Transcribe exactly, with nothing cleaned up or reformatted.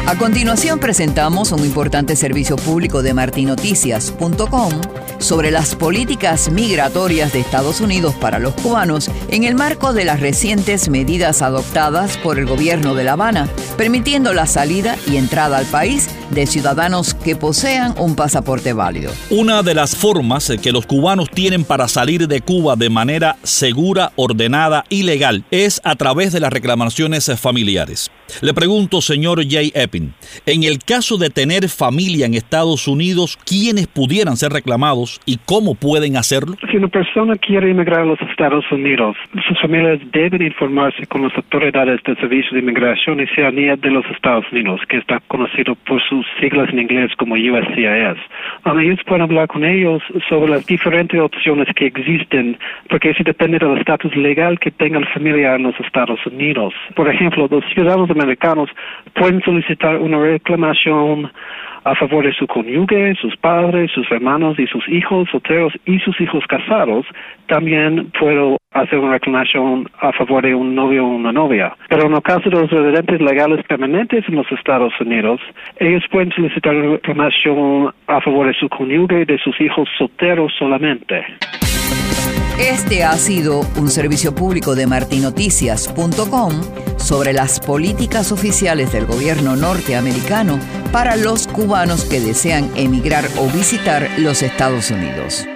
A continuación presentamos un importante servicio público de martin noticias punto com sobre las políticas migratorias de Estados Unidos para los cubanos en el marco de las recientes medidas adoptadas por el gobierno de La Habana, permitiendo la salida y entrada al país de ciudadanos que posean un pasaporte válido. Una de las formas que los cubanos tienen para salir de Cuba de manera segura, ordenada y legal es a través de las reclamaciones familiares. Le pregunto, señor Jay Epping, en el caso de tener familia en Estados Unidos, ¿quiénes pudieran ser reclamados y cómo pueden hacerlo? Si una persona quiere emigrar a los Estados Unidos, sus familias deben informarse con las autoridades del Servicio de Inmigración y Ciudadanía de los Estados Unidos, que está conocido por sus siglas en inglés como U S C I S. Um, ellos pueden hablar con ellos sobre las diferentes opciones que existen, porque eso depende del estatus legal que tenga la familia en los Estados Unidos. Por ejemplo, los ciudadanos americanos pueden solicitar una reclamación a favor de su cónyuge, sus padres, sus hermanos y sus hijos solteros y sus hijos casados. También puedo hacer una reclamación a favor de un novio o una novia. Pero en el caso de los residentes legales permanentes en los Estados Unidos, ellos pueden solicitar una reclamación a favor de su cónyuge y de sus hijos solteros solamente. Este ha sido un servicio público de martin noticias punto com sobre las políticas oficiales del gobierno norteamericano para los cubanos que desean emigrar o visitar los Estados Unidos.